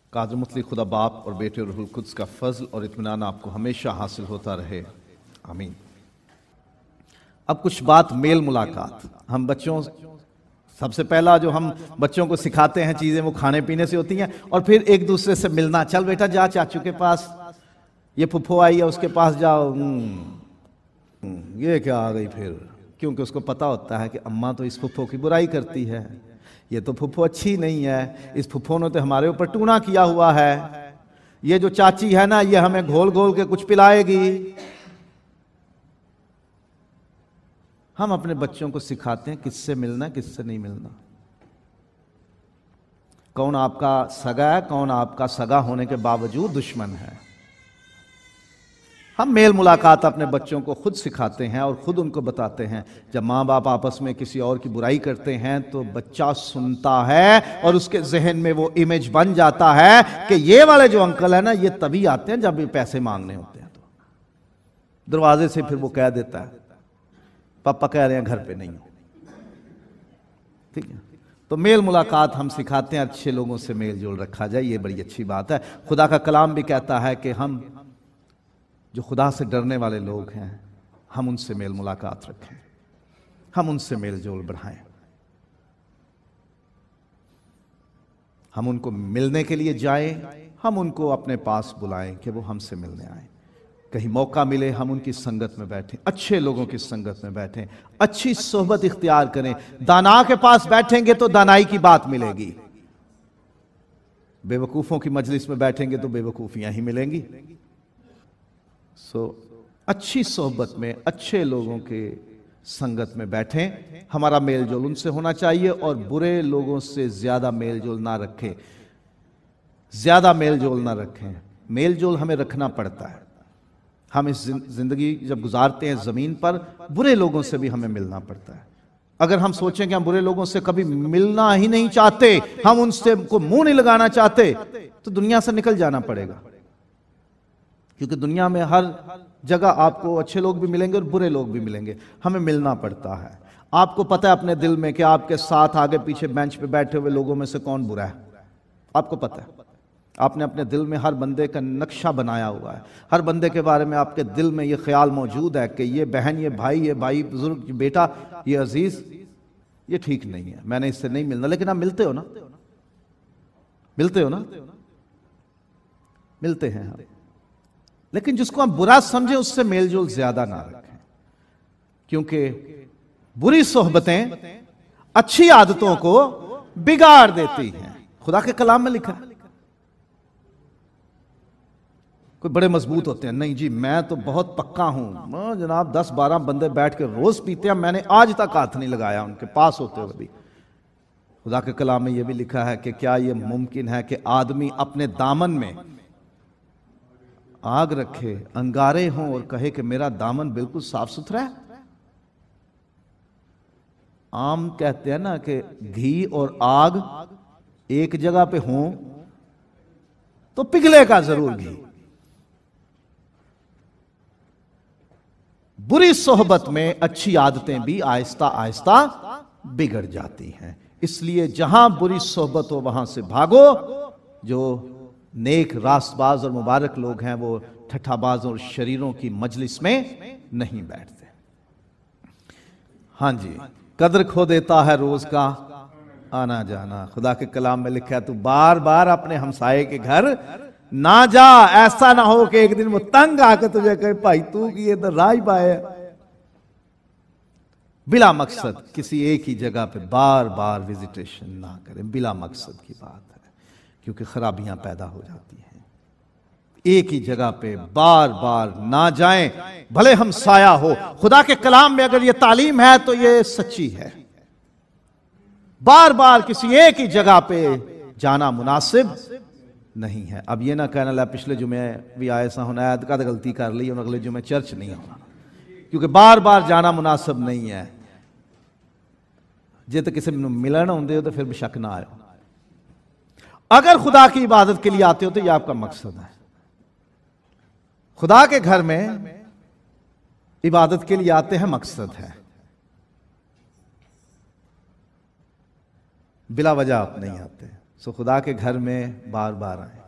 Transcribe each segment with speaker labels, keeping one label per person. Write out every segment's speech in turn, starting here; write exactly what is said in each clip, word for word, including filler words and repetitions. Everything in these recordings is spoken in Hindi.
Speaker 1: कादर मुतलक खुदा बाप और बेटे और रूहुल कुद्स का फजल और इत्मीनान आपको हमेशा हासिल होता रहे, आमीन। अब कुछ बात मेल मुलाकात। हम बच्चों, सबसे पहला जो हम बच्चों को सिखाते हैं चीजें वो खाने पीने से होती हैं, और फिर एक दूसरे से मिलना। चल बेटा जा चाचू के पास, ये फुफ्फो आई है उसके पास जाओ। ये क्या आ गई फिर, क्योंकि उसको पता होता है कि अम्मा तो इस फुफ्फो की बुराई करती है, ये तो फुफ्फो अच्छी नहीं है, इस फुफ्फो ने तो हमारे ऊपर टूना किया हुआ है, ये जो चाची है ना ये हमें घोल घोल के कुछ पिलाएगी। हम अपने बच्चों को सिखाते हैं किससे मिलना किससे नहीं मिलना, कौन आपका सगा है, कौन आपका सगा होने के बावजूद दुश्मन है। हम मेल मुलाकात अपने बच्चों को खुद सिखाते हैं और खुद उनको बताते हैं। जब माँ बाप आपस में किसी और की बुराई करते हैं तो बच्चा सुनता है और उसके जहन में वो इमेज बन जाता है कि ये वाले जो अंकल है ना ये तभी आते हैं जब ये पैसे मांगने होते हैं। तो दरवाजे से फिर वो कह देता है पापा कह रहे हैं घर पे नहीं हो, ठीक है। तो मेल मुलाकात हम सिखाते हैं, अच्छे लोगों से मेल जोल रखा जाए, ये बड़ी अच्छी बात है। खुदा का कलाम भी कहता है कि हम जो खुदा से डरने वाले लोग हैं हम उनसे मेल मुलाकात रखें, हम उनसे मेल जोल बढ़ाएं, हम उनको मिलने के लिए जाएं, हम उनको अपने पास बुलाएं कि वो हमसे मिलने आए। कहीं मौका मिले हम उनकी संगत में बैठें, अच्छे लोगों की संगत में बैठें, अच्छी सोहबत इख्तियार करें। दाना के पास बैठेंगे तो दानाई की बात मिलेगी, बेवकूफों की मजलिस में बैठेंगे तो बेवकूफियां ही मिलेंगी। सो so, अच्छी सोहबत में अच्छे लोगों के संगत में बैठें, हमारा मेल जोल उनसे होना चाहिए, और बुरे लोगों से ज्यादा मेल जोल ना रखें, ज्यादा मेल जोल ना रखें। मेल जोल हमें रखना पड़ता है, हम इस जिंदगी जब गुजारते हैं जमीन पर बुरे लोगों से भी हमें मिलना पड़ता है। अगर हम सोचें कि हम बुरे लोगों से कभी मिलना ही नहीं चाहते, हम उनसे को मुंह नहीं लगाना चाहते, तो दुनिया से निकल जाना पड़ेगा, क्योंकि दुनिया में हर जगह आपको अच्छे लोग भी मिलेंगे और बुरे लोग भी मिलेंगे। हमें मिलना पड़ता है। आपको पता है अपने दिल में कि आपके साथ आगे पीछे बेंच पे बैठे हुए लोगों में से कौन बुरा है, आपको पता है। आपने अपने दिल में हर बंदे का नक्शा बनाया हुआ है, हर बंदे के बारे में आपके दिल में ये ख्याल मौजूद है कि ये बहन, ये भाई, ये भाई बुजुर्ग, ये बेटा, ये अजीज, ये ठीक नहीं है, मैंने इससे नहीं मिलना। लेकिन आप मिलते हो ना, मिलते हो ना, मिलते हैं हम। लेकिन जिसको हम बुरा समझे उससे मेलजोल ज्यादा ना रखें, क्योंकि बुरी सोहबतें अच्छी आदतों को बिगाड़ देती हैं। खुदा के कलाम में लिखा है। कोई बड़े मजबूत होते हैं, नहीं जी मैं तो बहुत पक्का हूं जनाब, दस बारह बंदे बैठ के रोज पीते हैं, मैंने आज तक हाथ नहीं लगाया उनके पास होते हुए भी। खुदा के कलाम में यह भी लिखा है कि क्या यह मुमकिन है कि आदमी अपने दामन में आग रखे, अंगारे हों और कहे कि मेरा दामन बिल्कुल साफ सुथरा है। आम कहते हैं ना कि घी और आग एक जगह पे हों तो पिघलेगा जरूर घी। बुरी सोहबत में अच्छी आदतें भी आहिस्ता आहिस्ता बिगड़ जाती हैं। इसलिए जहां बुरी सोहबत हो वहां से भागो। जो नेक रास्तबाज और मुबारक लोग हैं वो ठट्ठाबाज और शरीरों की मजलिस में नहीं बैठते। हां जी, कदर खो देता है रोज का आना जाना। खुदा के कलाम में लिखा है तू बार बार अपने हमसाये के घर ना जा, ऐसा ना हो कि एक दिन वो तंग आकर तुझे कहे भाई तू की इधर राज पाए। बिला मकसद किसी एक ही जगह पे बार बार विजिटेशन ना करें, बिला मकसद की बात है, क्योंकि खराबियां पैदा हो जाती हैं। एक ही जगह पे बार बार ना जाएं, भले हम साया हो। खुदा के कलाम में अगर ये तालीम है तो ये सच्ची है। बार बार किसी एक ही जगह पे जाना मुनासिब नहीं है। अब ये ना कहना ला पिछले जुमे भी आए सा होना है, कद गलती कर ली और अगले जुमे चर्च नहीं होना, क्योंकि बार बार जाना मुनासिब नहीं है। जे तो किसी मिलन आते हो तो फिर बेशक ना आयो। अगर खुदा की इबादत के लिए आते हो तो यह आपका मकसद है। खुदा के घर में इबादत के लिए आते हैं, मकसद है, बिला वजह आप नहीं आते। सो खुदा के घर में बार बार आए।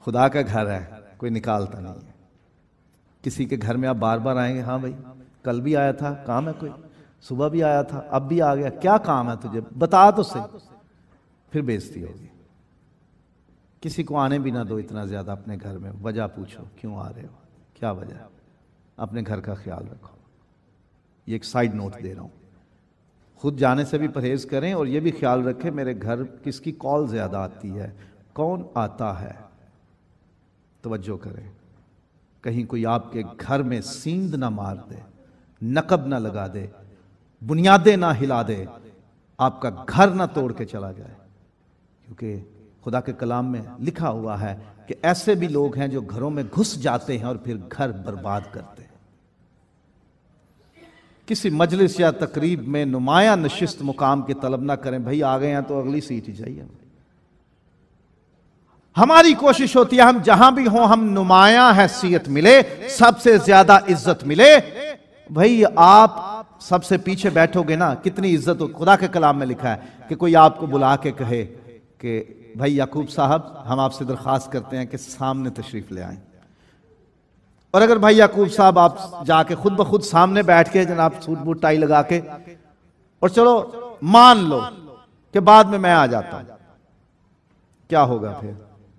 Speaker 1: खुदा का घर है, कोई निकालता नहीं है। किसी के घर में आप बार बार आएंगे, हाँ भाई कल भी आया था, काम है कोई, सुबह भी आया था, अब भी आ गया, क्या काम है तुझे, बता तो सही, फिर बेइज्जती होगी। किसी को आने भी ना दो इतना ज्यादा अपने घर में, वजह पूछो क्यों आ रहे हो, क्या वजह, अपने घर का ख्याल रखो। ये एक साइड नोट दे रहा हूं, खुद जाने से भी परहेज करें और ये भी ख्याल रखें मेरे घर किसकी कॉल ज्यादा आती है, कौन आता है, तवज्जो करें। कहीं कोई आपके घर में सींद ना मार दे, नकब ना लगा दे, बुनियादें ना हिला दे, आपका घर ना तोड़ के चला जाए। क्योंकि खुदा के कलाम में लिखा हुआ है कि ऐसे भी लोग हैं जो घरों में घुस जाते हैं और फिर घर बर्बाद करते हैं। किसी मजलिस या तकरीब में नुमाया नशिस्त मुकाम की तलब ना करें, भाई आ गए हैं तो अगली सीट ही चाहिए। हमारी कोशिश होती है हम जहां भी हों हम नुमाया हैसियत मिले, सबसे ज्यादा इज्जत मिले। भाई आप सबसे पीछे बैठोगे ना, कितनी इज्जत हो। खुदा के कलाम में लिखा है कि कोई आपको बुला के कहे कि भाई याकूब साहब हम आपसे दरख्वास्त करते हैं कि सामने तशरीफ ले आए, और अगर भाई याकूब साहब आप जाके खुद ब खुद सामने बैठ के जनाब सूट बूट टाई लगा के, और चलो मान लो कि बाद में मैं आ जाता हूं, क्या होगा फिर?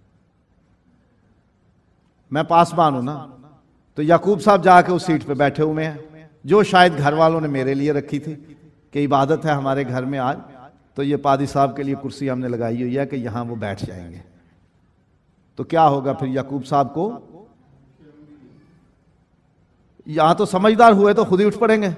Speaker 1: मैं पासबान हूं ना, तो याकूब साहब जाके उस सीट पे बैठे हुए हैं जो शायद घर वालों ने मेरे लिए रखी थी कि इबादत है हमारे घर में आज, तो ये पादी साहब के लिए कुर्सी हमने लगाई हुई है कि यहां वो बैठ जाएंगे। तो क्या होगा फिर? याकूब साहब को यहां तो समझदार हुए तो खुद ही उठ पड़ेंगे,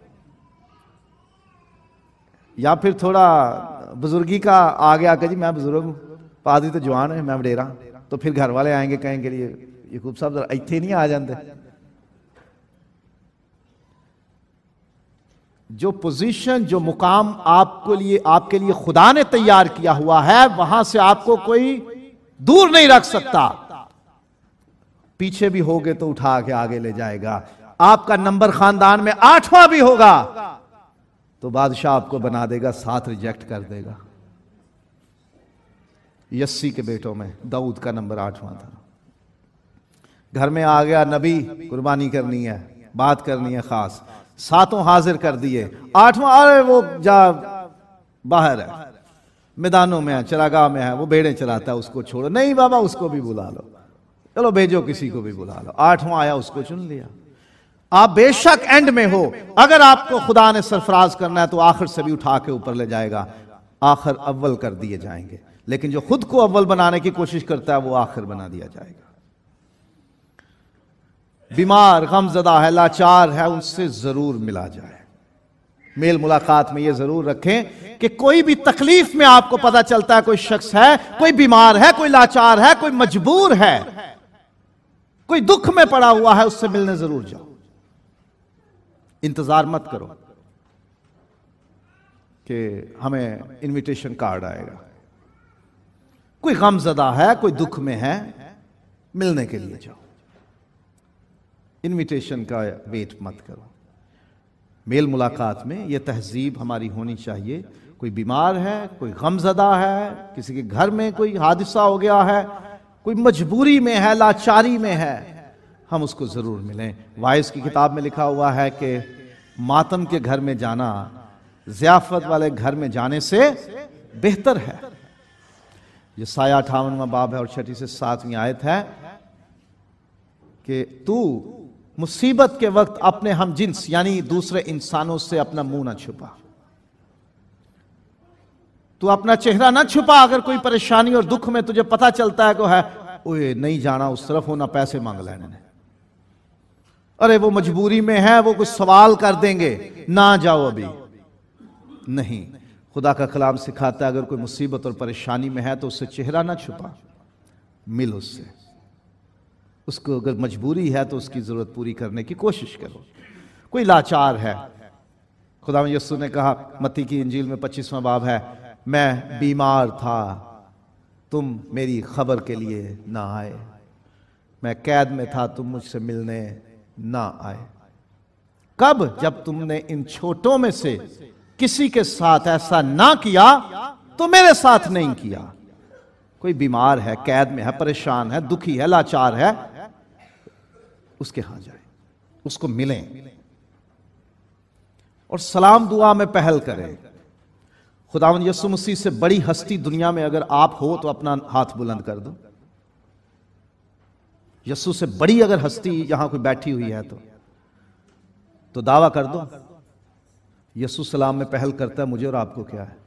Speaker 1: या फिर थोड़ा बुजुर्गी का आ गया कि जी मैं बुजुर्ग हूं, पादी तो जवान है, मैं वडेरा, तो फिर घर वाले आएंगे कहेंगे लिए याकूब साहब जरा इत्थे नहीं आ जाते। जो पोजीशन, जो मुकाम आपको लिए आपके लिए खुदा ने तैयार किया हुआ है, वहां से आपको कोई दूर नहीं रख सकता। पीछे भी होगे तो उठा के आगे ले जाएगा। आपका नंबर खानदान में आठवां भी होगा तो बादशाह आपको बना देगा, साथ रिजेक्ट कर देगा। यस्सी के बेटों में दाऊद का नंबर आठवां था। घर में आ गया नबी, कुर्बानी करनी है, बात करनी है खास, सातों हाजिर कर दिए, आठवां अरे वो जा बाहर है, मैदानों में है, चरागाह में है, वो भेड़ें चराता है, उसको छोड़ो। नहीं बाबा उसको भी बुला लो, चलो भेजो किसी को भी बुला लो। आठवां आया, उसको चुन लिया। आप बेशक एंड में हो, अगर आपको खुदा ने सरफराज करना है तो आखिर से भी उठा के ऊपर ले जाएगा, आखिर अव्वल कर दिए जाएंगे। लेकिन जो खुद को अव्वल बनाने की कोशिश करता है वो आखिर बना दिया जाएगा। बीमार, गमजदा है, लाचार है, उससे जरूर मिला जाए। मेल मुलाकात में ये जरूर रखें कि कोई भी तकलीफ में आपको पता चलता है कोई शख्स है, कोई बीमार है, कोई लाचार है, कोई मजबूर है, कोई दुख में पड़ा हुआ है, उससे मिलने जरूर जाओ। इंतजार मत करो कि हमें इनविटेशन कार्ड आएगा। कोई गमजदा है, कोई दुख में है, मिलने के लिए जाओ। इनविटेशन का वेट मत करो। मेल मुलाकात में यह तहजीब हमारी होनी चाहिए। कोई बीमार है, कोई गमजदा है, किसी के घर में कोई हादसा हो गया है, कोई मजबूरी में है, लाचारी में है, हम उसको जरूर मिलें। वाइस की किताब में लिखा हुआ है कि मातम के घर में जाना ज़ियाफत वाले घर में जाने से बेहतर है। ये साया अठावनवां बाब है और छठी से सातवीं आयत है कि तू मुसीबत के वक्त अपने हम जिन्स यानी दूसरे इंसानों से अपना मुंह ना छुपा, तू अपना चेहरा ना छुपा। अगर कोई परेशानी और दुख में तुझे पता चलता है को है ओए नहीं जाना उस तरफ, होना पैसे मांग लेने ने, अरे वो मजबूरी में है, वो कुछ सवाल कर देंगे, ना जाओ अभी नहीं। खुदा का कलाम सिखाता है अगर कोई मुसीबत और परेशानी में है तो उससे चेहरा ना छुपा, मिल उससे। उसको अगर मजबूरी है तो उसकी जरूरत पूरी करने की कोशिश करो। कोई लाचार है, खुदा यस्सु ने कहा मत्ती की इंजील में पच्चीसवां बाब है, मैं बीमार था तुम मेरी खबर के लिए ना आए, मैं कैद में था तुम मुझसे मिलने ना आए। कब? जब तुमने इन छोटों में से किसी के साथ ऐसा ना किया तो मेरे साथ नहीं किया। कोई बीमार है, कैद में है, परेशान है, दुखी है, लाचार है, उसके यहां जाए, उसको मिलें और सलाम दुआ में पहल करें। खुदावंद यीशु मसीह से बड़ी हस्ती दुनिया में अगर आप हो तो अपना हाथ बुलंद कर दो। यीशु से बड़ी अगर हस्ती यहां कोई बैठी हुई है तो तो दावा कर दो, यीशु सलाम में पहल करता है, मुझे और आपको क्या है।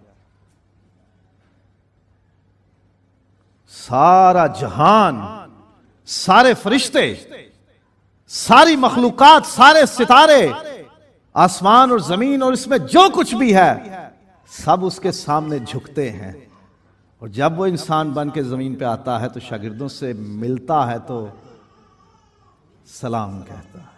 Speaker 1: सारा जहान, सारे फरिश्ते, सारी मखलूकात, सारे सितारे, आसमान और जमीन और इसमें जो कुछ भी है, सब उसके सामने झुकते हैं। और जब वो इंसान बन के जमीन पे आता है तो शागिर्दों से मिलता है तो सलाम कहता है।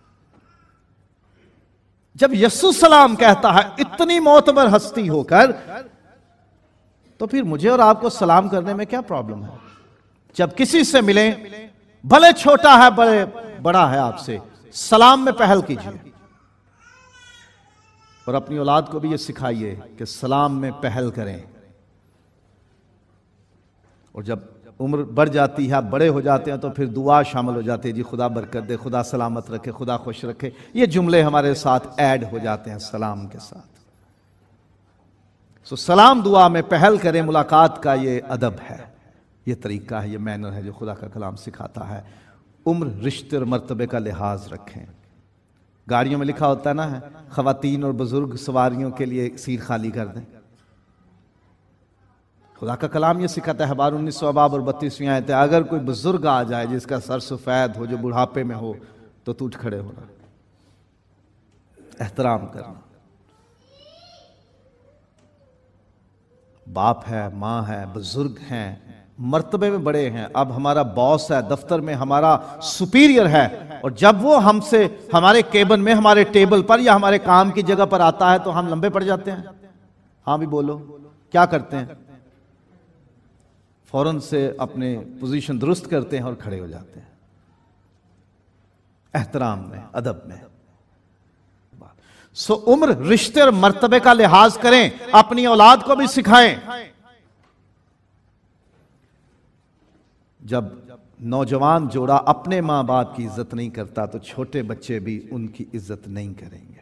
Speaker 1: जब यीशु सलाम कहता है इतनी मोतबर हस्ती होकर, तो फिर मुझे और आपको सलाम करने में क्या प्रॉब्लम है। जब किसी से मिलें, भले छोटा है बड़े बड़ा है, आपसे सलाम में पहल कीजिए और अपनी औलाद को भी ये सिखाइए कि सलाम में पहल करें। और जब उम्र बढ़ जाती है, बड़े हो जाते हैं, तो फिर दुआ शामिल हो जाती है, जी खुदा बरकत दे, खुदा सलामत रखे, खुदा खुश रखे। ये जुमले हमारे साथ ऐड हो जाते हैं सलाम के साथ। सो सलाम दुआ में पहल करें, मुलाकात का ये अदब है, ये तरीका है, ये मैनर है जो खुदा का कलाम सिखाता है। उम्र, रिश्ते और मर्तबे का लिहाज रखें। गाड़ियों में लिखा होता है ना, खवातीन और बुजुर्ग सवारियों के लिए सीट खाली कर दें। खुदा का कलाम ये सिखाता है, हबार उन्नीस सौ बाब और बत्तीसवीं आयत है, अगर कोई बुजुर्ग आ जाए जिसका सर सफेद हो, जो बुढ़ापे में हो, तो तू उठ खड़े होना, एहतराम करना। बाप है, माँ है, बुजुर्ग हैं, मर्तबे में बड़े हैं, अब हमारा बॉस है, दफ्तर में हमारा सुपीरियर है, और जब वो हमसे हमारे केबिन में, हमारे टेबल पर या हमारे काम की जगह पर आता है तो हम लंबे पड़ जाते हैं। हाँ भी बोलो, क्या करते हैं? फौरन से अपने पोजीशन दुरुस्त करते हैं और खड़े हो जाते हैं, एहतराम में, अदब में। सो उम्र, रिश्ते और मर्तबे का लिहाज करें, अपनी औलाद को भी सिखाएं। जब नौजवान जोड़ा अपने मां बाप की इज्जत नहीं करता तो छोटे बच्चे भी उनकी इज्जत नहीं करेंगे।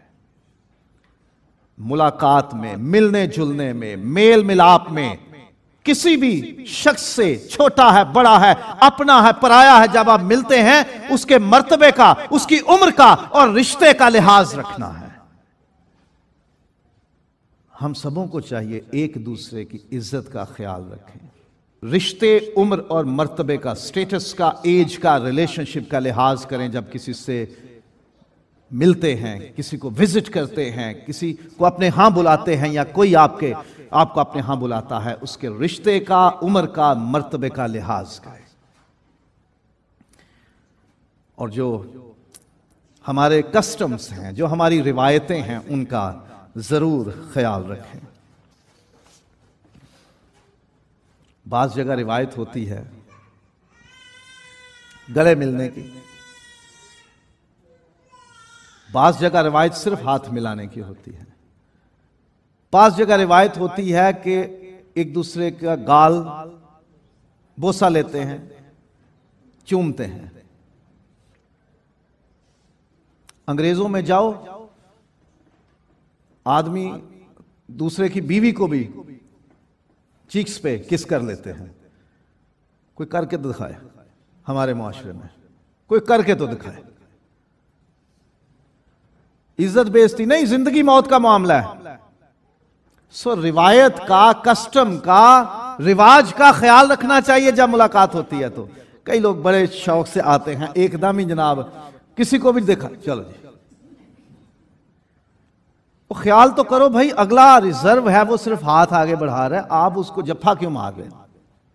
Speaker 1: मुलाकात में, मिलने जुलने में, मेल मिलाप में, किसी भी शख्स से, छोटा है, बड़ा है, अपना है, पराया है, जब आप मिलते हैं उसके मर्तबे का, उसकी उम्र का और रिश्ते का लिहाज रखना है। हम सबों को चाहिए एक दूसरे की इज्जत का ख्याल रखें। रिश्ते, उम्र और मर्तबे का, स्टेटस का, एज का, रिलेशनशिप का लिहाज करें। जब किसी से मिलते हैं, किसी को विजिट करते हैं, किसी को अपने यहां बुलाते हैं, या कोई आपके आपको अपने यहां बुलाता है, उसके रिश्ते का, उम्र का, मर्तबे का लिहाज करें। और जो हमारे कस्टम्स हैं, जो हमारी रिवायतें हैं, उनका जरूर ख्याल रखें। बाज़ जगह रिवायत होती है गले मिलने की, बाज़ जगह रिवायत सिर्फ हाथ मिलाने की होती है, बाज़ जगह रिवायत होती है कि एक दूसरे का गाल बोसा लेते हैं, चूमते हैं। अंग्रेजों में जाओ, आदमी दूसरे की बीवी को भी चीक्स पे किस कर लेते हैं। कोई करके तो दिखाए, हमारे मुआशरे में कोई करके तो दिखाए। इज्जत बेइज्जती नहीं, जिंदगी मौत का मामला है। सो रिवायत का, कस्टम का, रिवाज का ख्याल रखना चाहिए जब मुलाकात होती है। तो कई लोग बड़े शौक से आते हैं, एकदम ही जनाब किसी को भी देखा, चलो जी, वो ख्याल तो करो भाई, अगला रिजर्व है, वो सिर्फ हाथ आगे बढ़ा रहा है, आप उसको जफ्फा क्यों मार रहे हैं?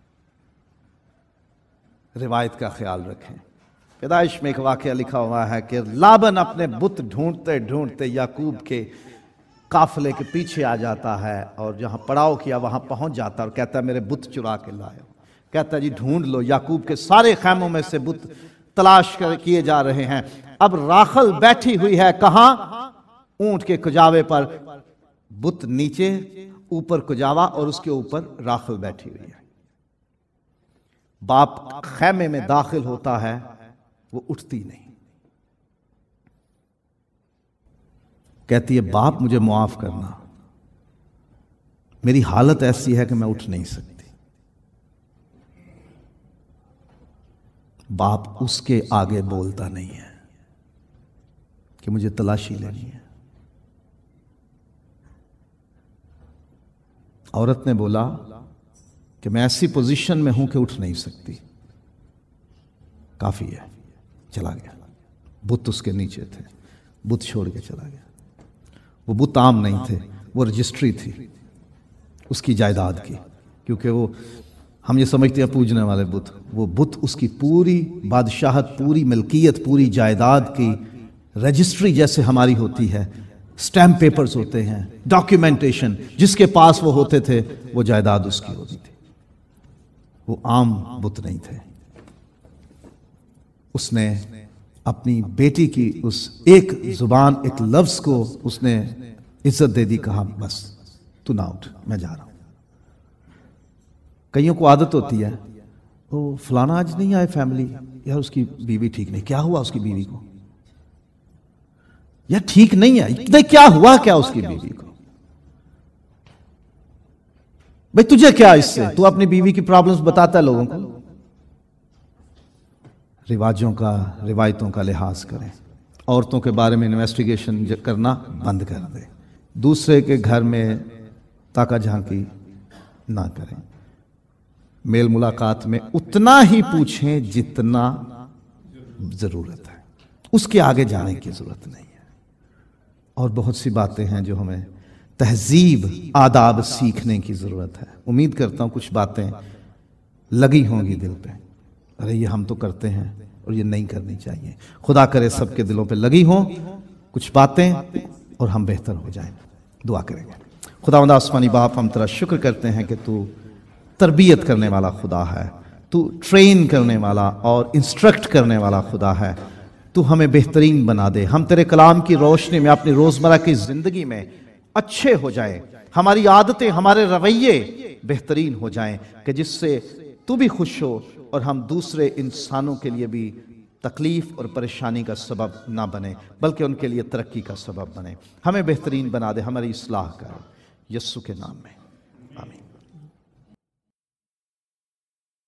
Speaker 1: रिवायत का ख्याल रखें। पैदाइश में एक वाकया लिखा हुआ है कि लाबन अपने बुत ढूंढते ढूंढते याकूब के काफले के पीछे आ जाता है, और जहां पड़ाव किया वहां पहुंच जाता है और कहता है मेरे बुत चुरा के लाए। कहता है जी ढूंढ लो, याकूब के सारे खैमों में से बुत तलाश कर किए जा रहे हैं। अब राखल बैठी हुई है कहां? ऊंट के कुजावे पर, बुत नीचे, ऊपर कुजावा और उसके ऊपर राखल बैठी हुई है। बाप खैमे में दाखिल होता है, वो उठती नहीं, कहती है बाप मुझे मुआफ करना, मेरी हालत ऐसी है कि मैं उठ नहीं सकती। बाप उसके आगे बोलता नहीं है कि मुझे तलाशी लेनी है। औरत ने बोला कि मैं ऐसी पोजीशन में हूं कि उठ नहीं सकती, काफी है, चला गया। बुत उसके नीचे थे, बुत छोड़ के चला गया। वो बुत आम नहीं थे, वो रजिस्ट्री थी उसकी जायदाद की, क्योंकि वो हम ये समझते हैं पूजने वाले बुत, वो बुत उसकी पूरी बादशाहत, पूरी मिल्कियत, पूरी जायदाद की रजिस्ट्री जैसे हमारी होती है, स्टैम्प पेपर्स होते हैं, डॉक्यूमेंटेशन, जिसके पास वो होते थे वो जायदाद उसकी होती थी। वो आम बुत नहीं थे। उसने अपनी बेटी की उस एक जुबान, एक लफ्ज को उसने इज्जत दे दी, कहा बस तू ना उठ, मैं जा रहा हूं। कईयों को आदत होती है, वो फलाना आज नहीं आए फैमिली, यार उसकी बीवी ठीक नहीं, क्या हुआ उसकी बीवी को, यार ठीक नहीं है, इतने क्या हुआ क्या उसकी बीवी को, भाई तुझे क्या इससे, तू अपनी बीवी की प्रॉब्लम्स बताता है लोगों को। रिवाजों का, रिवायतों का लिहाज करें, औरतों के बारे में इन्वेस्टिगेशन करना बंद कर दे, दूसरे के घर में ताका झांकी ना करें, मेल मुलाकात में उतना ही पूछें जितना जरूरत है, उसके आगे जाने की जरूरत नहीं है। और बहुत सी बातें हैं जो हमें तहजीब, आदाब सीखने की जरूरत है। उम्मीद करता हूं कुछ बातें लगी होंगी दिल पे, अरे ये हम तो करते हैं और ये नहीं करनी चाहिए। खुदा करे सबके दिलों पे लगी हों कुछ बातें और हम बेहतर हो जाएं। दुआ करेंगे। खुदावंद आसमानी बाप, हम तेरा शुक्र करते हैं कि तू तरबियत करने वाला खुदा है, तू ट्रेन करने वाला और इंस्ट्रक्ट करने वाला खुदा है। तू हमें बेहतरीन बना दे, हम तेरे कलाम की रोशनी में अपनी रोजमर्रा की जिंदगी में अच्छे हो जाएं, हमारी आदतें, हमारे रवैये बेहतरीन हो जाएं, कि जिससे तू भी खुश हो और हम दूसरे इंसानों के लिए भी तकलीफ और परेशानी का सबब ना बने, बल्कि उनके लिए तरक्की का सबब बने। हमें बेहतरीन बना दे, हमारी इस्लाह कर, यस्सु के नाम में।